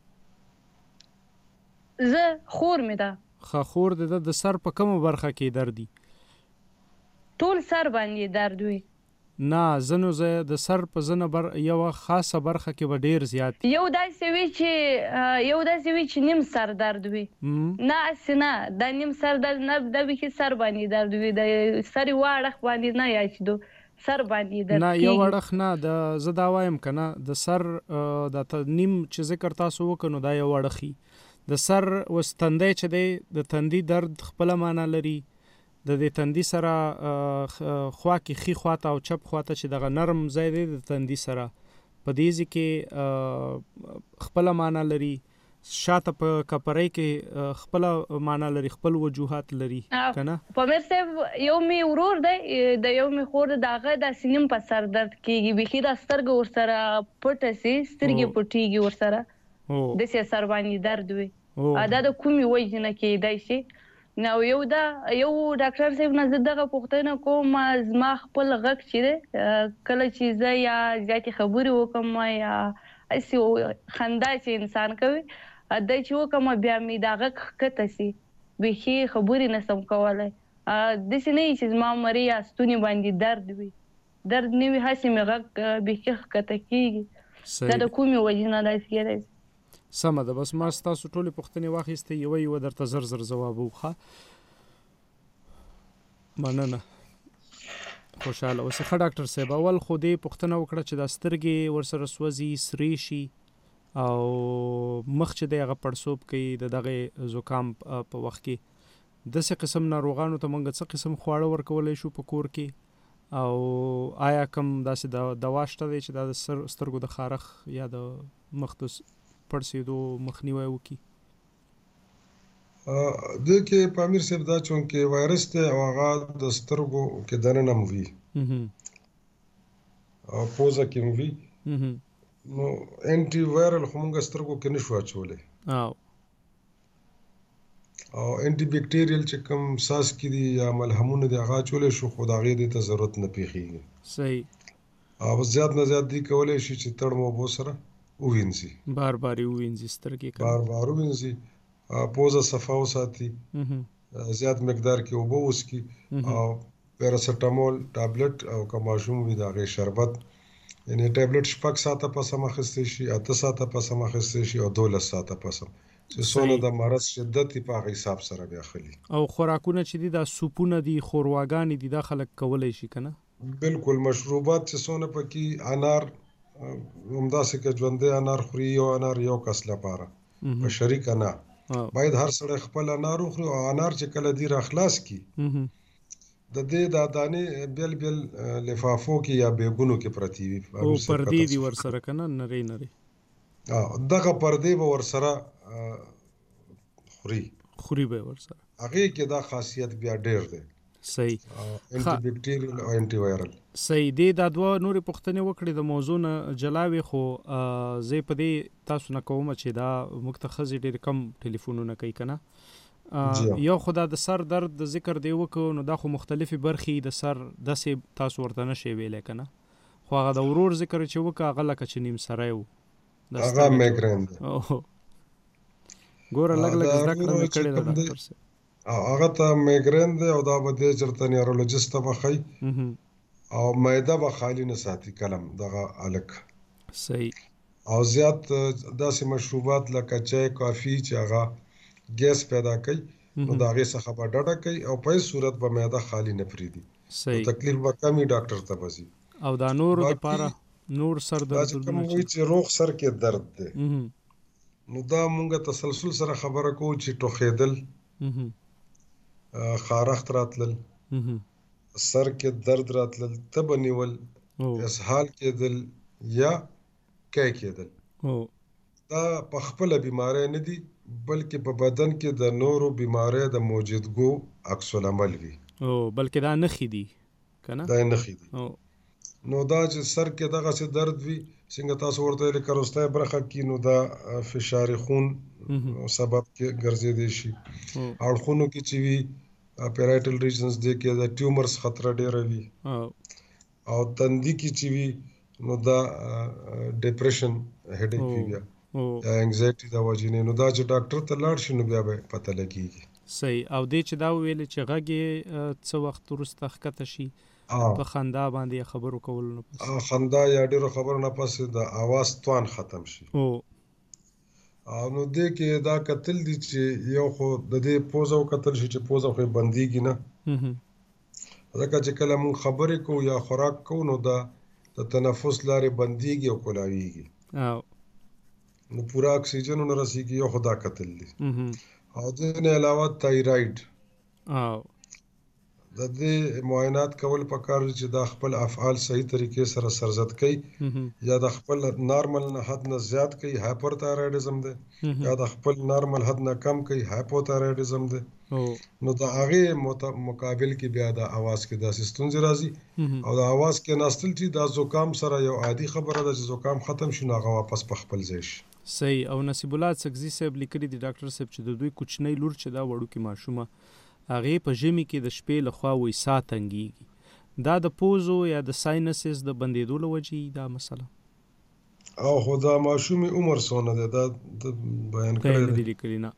زه خور مې ده. ښه خور د د سر په کومه برخه کې درد دی؟ ټول سر باندې درد وي. نه ځنو زه د سر په ځنه بر یو خاصه برخه کې به ډیر زیات یو داسې وي چې یو داسې وي چې نیم سر درد وي. نه هسې نه دا نیم سر درد نه دا وي چې سر باندې درد وي د سر یوه اړخ باندې نه یا چې دو سر باندې درد نه یو اړخ نه د زه دا وایم که نه د سر د نیم چې ذکر تاسو وکړو نو دا یو اړخي د سر اوس تندی چې دی د تندي درد خپله معنا لري. د دې تندي سره خوا کې ښي خواته او چپ خواته چې دغه نرم ځای دی د تندي سره په دې ځای کې خپله معنا لري. شاته په کپرۍ کې خپله معنا لري خپل وجوهات لري که نه. پامیر صاحب یو مې ورور دی د یو مې خور د هغه داسې نیم په سر درد کېږي بیخي دا سترګه ورسره پټه سي سترګې پټېږي ورسره داسې سر باندې درد وي. دا د کومې وجې نه کېدای شي نو یو دا یو ډاکټر صاحب نه زه دغه پوښتنه کوم زما خپل غږ چې دی کله چې زه یا زیاتې خبرې وکړم یا هسې خندا چې انسان کوي دی چې وکړم بیا مې دا غږ ښکته سي بیخي خبرې نه سم کولی. داسې نه وي چې زما مرۍ یا ستوني باندې درد وي درد نه وي هسې مې غږ بیخي ښکته کېږي. دا د کومې وجې نه داسې کېدای سي. سمه ده بس ما ستاسو ټولې پوښتنې واخیستې یوه یوه درته زر زر ځواب وښه. مننه خوشحاله اوسې. ښه ډاکټر صاحب اول خو دې پوښتنه وکړه چې دا سترګې ورسره سوځي سرې شي او مخ چې دی هغه پړسوب کوي د دغې زکام په وخت کې داسې قسم ناروغانو ته موږ څه قسم خواړه ورکولی شو په کور کې او آیا کوم داسې دوا شته دی چې دا د سترګو د خارښ یا د مخ د پړسېدو مخنیوی وکړي؟ دې کې پامیر صاحب دا چونکې وایرس دی او هغه د سترګو کې دننه هم وي او پوزه کې هم وي نو انټي وایرل خو موږ سترګو کې نشو اچولی او انټي بیکټیریل چې کوم څاڅکي دي یا ملهمونه دي هغه اچولی شو خو د هغې دې ته ضرورت نه پېښېږي. صحیح. او زیات نه زیات دی کولی شي چې تړم اوبو سره ووینځي بار بار یې ووینځي سترګې بار بار ووینځي پوزه صفا وساتي زیات مقدار کې اوبه وڅښي او پیراسټامول ټابلټ او که ماشوم وي د هغې شربت یعنی ټابلیټ شپږ ساعته پس هم اخیستی شي، اته ساعته پس هم اخیستی شي او دولس ساعته پس هم، چې څونه د مرض شدت په هغه حساب سره بیا خلی. او خوراکونه چې دي دا سوپونه دي، خورواګانې دي، دا خلک کولای شي کنه. بالکل مشروبات چې څونه پکې انار همداسې که ژوندی انار خوري یو انار یو کس لپاره په شریک نه باید هر سړی خپل انار وخوري، او انار چې کله دی را خلاص کی د دې د دانې بیل بیل لفافو کې یا بیګونو کې پرتی وي او پردې دي ور سره کنه نری نری دغه پردې به ور سره خوري خوري به ور سره. هغه کې دا خاصیت بیا ډېر دی. صحیح. انټي بیکټیریل او انټي وایرل. صحیح دی. دا دوه نورې پوښتنې وکړې د موضوع نه جلاوي، خو زه په دې تاسو نه کوم چې دا مختخذ ډېر کم ټلیفونونه کوي کنه. یو خدا د سر درد د ذکر دی وکړو، نو دا خو مختلفي برخې د سر داسې تاسو ورته نشي ویلې کنه، خو هغه د ورور ذکر چې وکړه هغه لکه چې نیم سره یو هغه میګرین دی. ګوره لګ لګ زده کړه مې کړې ده ډاکټر صاحب. هغه ته میګرین دی او دا به د چرته نیورولوژیست ته بخای او معده به خالی نه ساتي کلم دغه الک. صحیح. او زیات داسې مشروبات لکه چای کافی چې هغه ګیس پیدا کوي نو دا غي څخه به ډډه کوي او په صورت به معده خالی نه پریدي. صحیح. تکلیف به کمی ډاکټر ته بزي. او دا نور د پاره نور سر درد چې کوم وی چې روغ سر کې درد دی نو دا مونږه تسلسل سره خبره کوو چې ټوخېدل، خارښت راتلل، سر کې درد راتلل، تب نیول، اسهال کېدل یا کې کېدل، دا په خپل بیماری نه دي بلکې په بدن کې د نورو بیماری د موجودګو عکس العمل وي. او بلکې دا نخې دي کنه. دا نخې دي. نو دا چې سر کې دغه څه درد وي څنګه تاسو ورته لیکل وروسته برخه کې نو دا فشار خون سبب کې ګرځېدي شي. اړخونو کې چې وي پیرایټل ریجنز دي کې د ټیومرز خطر ډېر وي او تندي کې چې وي نو دا ډیپریشن هډیک وي بیا یا انګزایټي دا وجینه نو دا چې ډاکټر ته لاړ شي نو بیا به پته لګيږي. صحیح. او دې چې دا ویل چې غږی څه وخت وروسته ښکته شي په خندا باندې خبرو کول نه پس خندا یا ډیرو خبرو نه پس د اواز توان ختم شي. او او نو دې کې دا قتل دي چې یو خو د دې پوزو قتل شي چې پوزو خو بنديږي نه. ځکه چې کله مون خبرې کوو یا خوراک کوو نو دا د تنفس لارې بنديږي او کولاویږي. او نو پورا اکسیجن نه رسیږي، یو خدا قتل دي. او دې نه علاوه تایراید او د دې معاینات کول پکار چې دا خپل افعال صحیح طریقې سره سرزد کړي یا د خپل نارمل نه حد نه زیات کړي هایپر تایرایډزم دی یا د خپل نارمل حد نه کم کړي هایپوتایرایډزم دی. نو د هغه مقابل کې بیا د اواز کې د ستونزې راځي او د اواز کې ناستل چې د زکام سره یو عادي خبره ده چې زکام ختم شي نو هغه واپس په خپل ځای شي. صحیح. او نصیب الله سګزی صاحب لیکلي دي ډاکټر صاحب چې د دوی کوچنی لور چې دا وړو کې ماشومه هغه په ژمي کې د شپې لخوا وې سات تنګيږي، دا د پوزو یا د ساینسز د بندیدو لوجې دا مسله او خدا ماشومي عمر سونه ده دا بیان کړی دی لیکلی نه.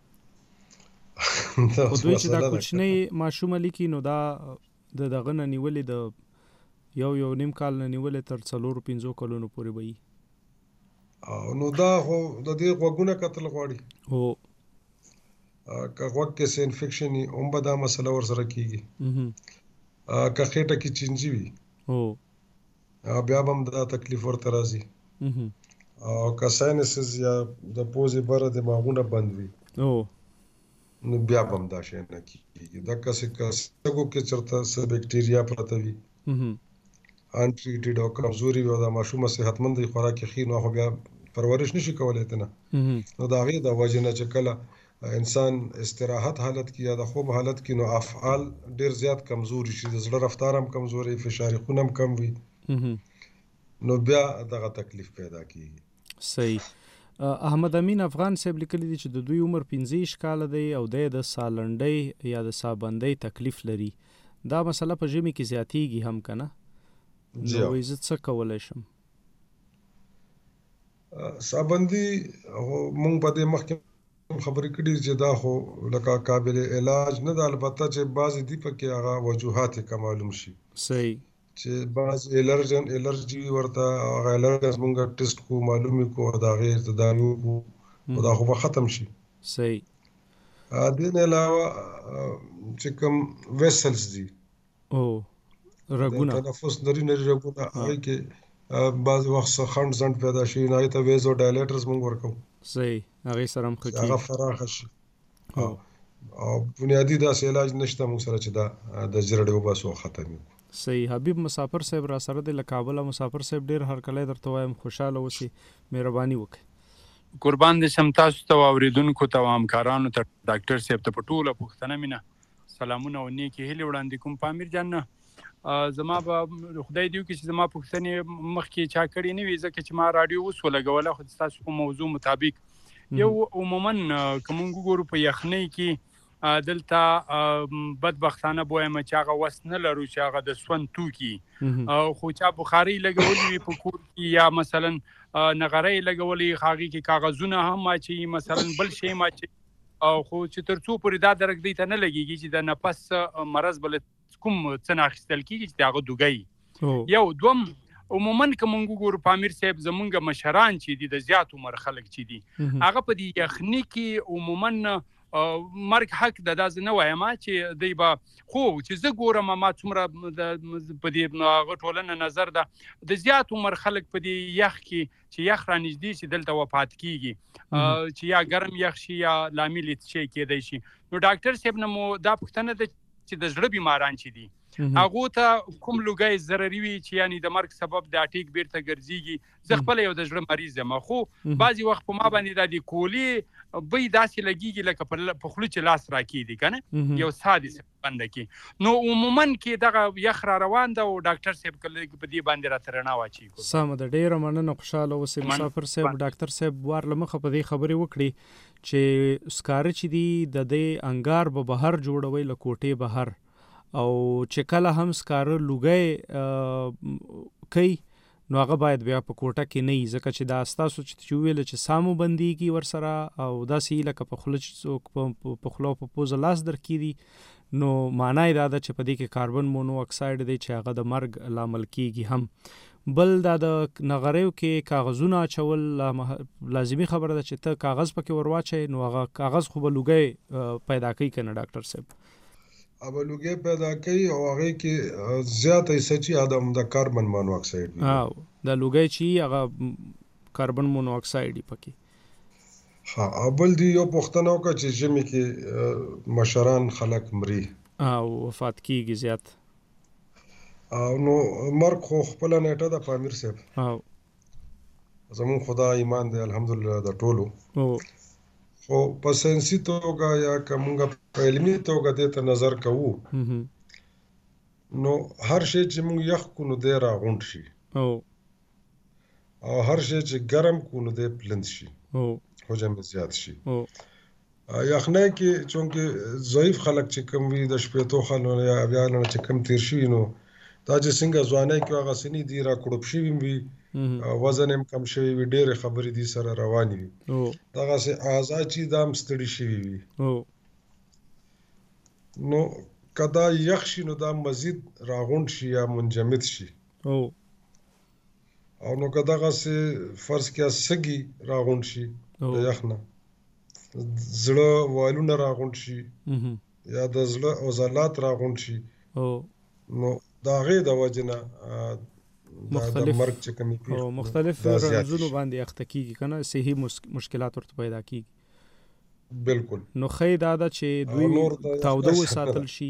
خو دوی چې دا کوچنی ماشومه لیکي نو دا د دغه نه نیولې د یو یو نیم کال نه نیولې تر څلور پنځو کلونو پورې وي. او نو دا خو د دې غوګونه قتل غواړي. هو که غوږ کې څه انفیکشن وي هم به دا مسله ورسره کېږي. که خېټه کې چینجي وي او بیا به هم دا تکلیف ورته راځي. او که ساینسز یا د پوزې بره دماغونه بند وي او نو بیا به هم دا شی نه کېږي. دقسې که سږو کې چېرته څه بکټیریا پرته وي انټریټډ او کمزوري وي او دا ماشومه صحتمند وي خوراک یې ښي نو خو بیا پرورش نشي کولی ته نه. نو د هغې د وجې نه چې کله انسان استراحت حالت کې یا د خوب حالت کې نو افعال ډیر زیات کمزوري شي، د زړه رفتار هم کمزوري، فشار خون هم کم وي نو بیا دغه تکلیف پیدا کیږي. صحیح. احمد امین افغان صاحب لیکلی دي چې د دوی عمر پنځه کال دی او د سالنډۍ یا د سابندۍ تکلیف لري. دا مسله په ژمي کې زیاتیږي هم کنه. نو یې زه څه کولی شم؟ سابندي مونږ په دې مخکې خبرې کړي چې دا خو لکه قابل علاج نه ده، البته چې بعضې دي پکې هغه وجوهات یې که معلوم شي. صحیح. چې بعض الرجن الرجي ورته هغه الرجنز مونږ ټیسټ کو معلومي کو دا غیر تداوی کو او دا خو به ختم شي. صحیح. ا دې نه علاوه چې کوم ویسلز دي او رګونه تنفس نری نری رګونه هغه کې بعض وخت خند زند پیدا شي نه ته ویزو ډایلیټرز مونږ ورکو. صحیح. هغه سره هم خکې هغه فراخ شي او بنیادی دا علاج نشته مونږ سره چې دا د جرړې وباسو ختمي. صحیح. حبیب مسافر صاحب را سره د کابل مسافر صاحب ډیر هر کله درته وایم خوشاله اوسئ مهرباني وکړئ. قربان دې شم تاسو ته اوریدونکو ته همکارانو ته ډاکټر صاحب ته په ټوله پوښتنه مینه سلامونه او نیکی هیلې وړاندې کوم. پامیر جان زما به خدای دې وکړي چې زما پوښتنې مخکې چا کړې نه وي ځکه چې ما راډیو اوس ولګوله خو ستاسو په موضوع مطابق یو عموما که مونږ وګورو په یخنۍ کې دلته بدبختانه بوایم چې هغه وس نه لرو چې هغه د سون توکي خو چا بخاري لګولې وي په کور کې یا مثلا نغرۍ لګولې هغې کې کاغذونه هم اچوي مثلا بل شی هم اچوي خو چې تر څو پورې دا درک دی ته نه لګېږي چې د نفس مرض بل کوم څه نه اخیستل کېږي چې د هغه دوګۍ یو دوم عموما که مونږ وګورو پامیر صاحب زمونږ مشران چې دي د زیات عمر خلک چې دي هغه په دې یخني کې عموما مرګ حق د داز نه وایم چې دی به خو چې زه ګورم ما څومره په دې ټولنه نظر ده د زیات عمر خلک په دې یخ کې چې یخ را نږدې شي دلته وفات کیږي چې یا ګرم یخ شي یا لامل شي کېدی شي. نو ډاکټر صاحب نه مو دا پوښتنه ده چې د زړه بیماران چې دي هغه ته کوم لوګي ضرري وي چې یعنی د مرګ سبب د اټیک بیرته ګرځيږي. زه خپل یو د زړه مریض یم خو بعضی وخت په ما باندې د کولی به داسې لګيږي لکه په خلو چې لاس راکېدي کنه یو سادي بنده کې. نو عموما کې دغه یخ را روان ده او ډاکټر صاحب کله په دې باندې راترنا واچي. سم د ډیره مننه خوشاله اوسئ مسافر صاحب. ډاکټر صاحب وار لمخه په دې خبرې وکړي چې سکاره چې دی د دې انګار به بهر جوړوي له کوټې بهر او چې کله هم سکاره لوګي کوي نو هغه باید بیا په کوټه کې نه وي ځکه چې دا ستاسو چې ویل چې سامو بندېږي ورسره او داسې لکه په خوله چې څوک په خوله په پوزه لاس درکېږي نو معنا یې دا ده چې په دې کې کاربن مونو اکساید دی چې هغه د مرګ لامل کېږي هم. بل دا د نغریو کې کاغذونه اچول لازمي خبره ده چې ته کاغذ پکې ورواچې نو هغه کاغذ خو به لوګی پیدا کوي که نه ډاکټر صاحب؟ ابه لوګي پیدا کوي او هغه کې زیاته سچي ادم د کاربن مونو اکساید وي او د لوګي چې هغه کاربن مونو اکساید پکې. ها ابل دی یو پښتنه وکړه چې جمی کې مشران خلک مري او وفات کیږي زیات او نو مرګ خو خپل نیټه د پامیر صاحب او زمون خدا ایمان دی الحمدلله د ټولو او خو په ساينسي توګه یا کومه په علمي توګه د ته نظر کوو نو هر شی چې موږ یخ کو نو د راغونډ شي او او هر شی چې ګرم کو نو د پلند شي او حجم زیات شي او یخنۍ کې چونکه ضعیف خلک چې کوم وي د شپېتو خلک یا بیا نه چې کم تیر شي نو دا چې څنګه ځواني کې هغه سني دی را کړب شي وي وزن هم کم شوی وي ډېر خبرې دي سره رواني وي دغه سه اعضاء چې دام ستړي شي وي نو کدا یخ شي نو دا مزید راغونډ شي یا منجمد شي او او نو کدا غسه فرض کې سګي راغونډ شي د یخنه زړه والونه راغونډ شي یا د زړه عضلات راغونډ شي او نو دا غي د وجنه مختلف او مختلف رنځونو باندې اخته کیږي کنه صحي مشکلات ورته پیدا کیږي. بالکل. نو خې دا د چې دوی تاوده وساتل شي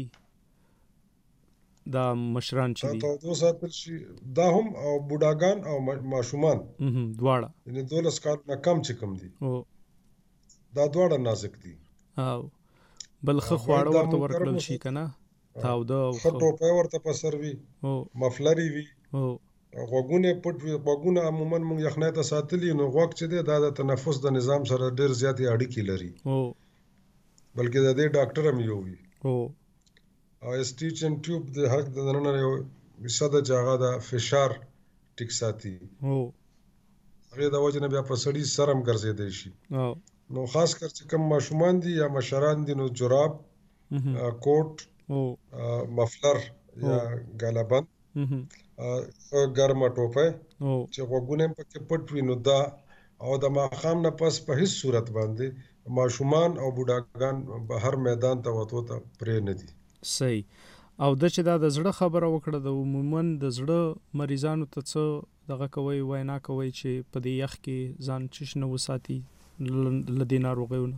دا مشران چې دي تاوده وساتل شي دا هم او بوډاګان او ماشومان دواړه یعنی دولس کال نه کم چې کم دي او دا دواړه نازک دي او بل خو خواړه ورته ورکړل شي کنه تاوده او ټوپه ورته په سر وي او مفلری وي او غوګونه پټ وي غوګونه عموما موږ یخنۍ ته ساتلی نو غوګ چې دی دا د تنفس د نظام سره ډېر زیاتې اړیکې لري او بلکې د دې ډاکټر هم یو وي او او اسټیچن ټیوب د حق د نن یو وساده جاغه د فشار ټیک ساتي او هغه د وجه نه بیا په سړی سرم ګرځېدای شي او نو خاص کر چې کوم ماشومان دي یا مشران دي نو جراب کوټ او مفلر یا ګالابند ګرمه ټوپه چې غوږونه پکې پټ وي، نو دا او د ماښام نه پس په هیڅ صورت باندې ماشومان او بوډاګان بهر میدان ته وتو ته پرې نه دي. صحیح. او د چې دا د زړه خبره وکړه، د عموما د زړه مریضانو ته څه دغه کوي وینا کوي چې په دې یخ کې ځان چش نه وساتي له دې ناروغیونه؟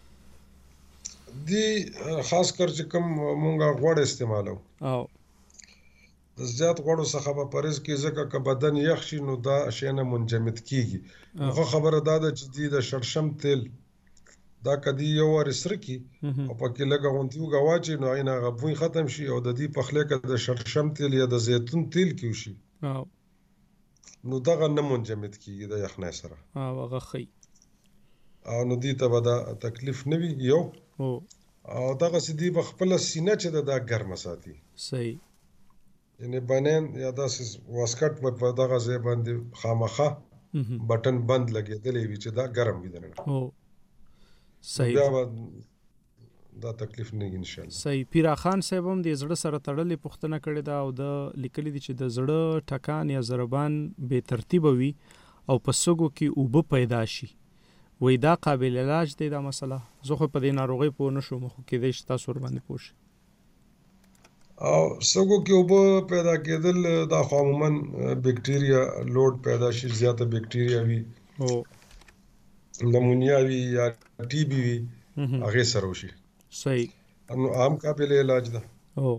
دی خاص کر چې کوم مونږه غوړ استعمالو او د زیات غوړو څخه په پرهیز کې ځکه که بدن یخ شي نو دا شی نه منجمد کیږي. خو خبره دا ده چې دی د شړشم تیل دا کدی یو ور سره کی او پکې لګه غونتی وګواچی نو عین هغه بوی ختم شي او د دې پخله کې د شړشم تیل یا د زیتون تیل کیو شي نو دغه نه منجمد کیږي د یخنۍ سره او هغه خي او نو دې ته به دا تکلیف نه وي یو او دغه سدي بخپل سینه چې دا ګرمه ساتي. صحیح. یعنی بنین یا داسې واسکټ په دغه ځای باندې خامخه بټن بند لګېدلی وي چې دا ګرم وي دننه. او صحیح. بیا دا تکلیف نه ان شاء الله. صحیح. پیرا خان صاحب هم د زړه سره تړلې پوښتنه کړې ده او د لیکلي دي چې د زړه ټکان یا ضربان بې ترتیبه وي او په سږو کې اوبه پیدا شي، وای دا قابل علاج دی دا مسله؟ زه خو په دې ناروغۍ پوه نه شوم، خو کېدای شي تاسو ورباندې پوه شئ. او سږو کې اوبه پیدا کېدل دا خو عموما بکټیریا لوډ پیدا شي، زیاته بکټیریا وي او نمونیا وي یا ټي بي وي هغه سره وشي. صحیح. نو عام قابل علاج ده او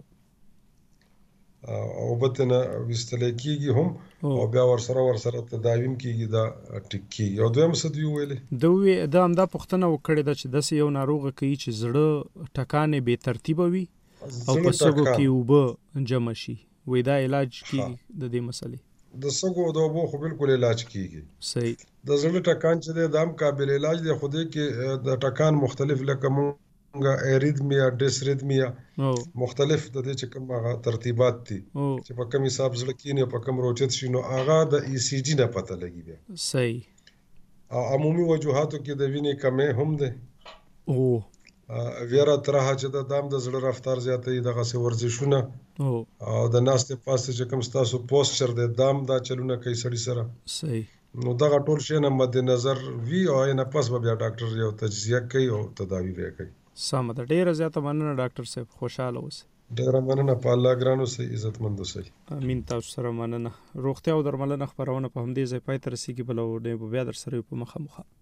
او بتنه وستل کېږي هم او بیا ور سره ور سره تداویم کېږي دا ټکی او دویم څه دی ویلې دوی دا هم دا پوښتنه وکړې ده چې داسې یو ناروغ کوي چې زړه ټکانې بې ترتیبه وي او په سږو کې اوبه جمع شي، وای دا علاج کېږي د دې مسلې؟ د سږو د اوبو خو بالکل علاج کېږي. صحیح. د زړه ټکان چې دی دا هم قابل علاج دی، خو دې کې د ټکان مختلف لکه مونږه ایریدمیا ډیسریدمیا مختلف د دې چې کوم هغه ترتیبات دي چې په کوم حساب زړه کېنی او په کوم روچت شي نو هغه د ای سی جی نه پته لګي بیا. صحیح. او عمومي وجوهاتو کې د وینې کمې هم ده او ویرا ترها چې د دام د زړه رفتار زیاتې دغه سه ورزشونه او د ناستې پاسته چې کوم تاسو پوسچر د دام دا چلونه کوي سړی سره. صحیح. نو دغه ټول شی نه مد نظر وی او نه پس بیا ډاکټر یو تجزیه کوي او تداوی به کوي. سم ده. ډیره زیاته مننه ډاکټر صاحب، خوشاله اوسئ. ډیره مننه، په الله ګران اوسئ، عزتمند اوسئ. امین. تاسو سره مننه. روغتیا او درملنه خبرونه په همدې ځای پای ته رسیږي، بل او بیا در سره په مخه مخه.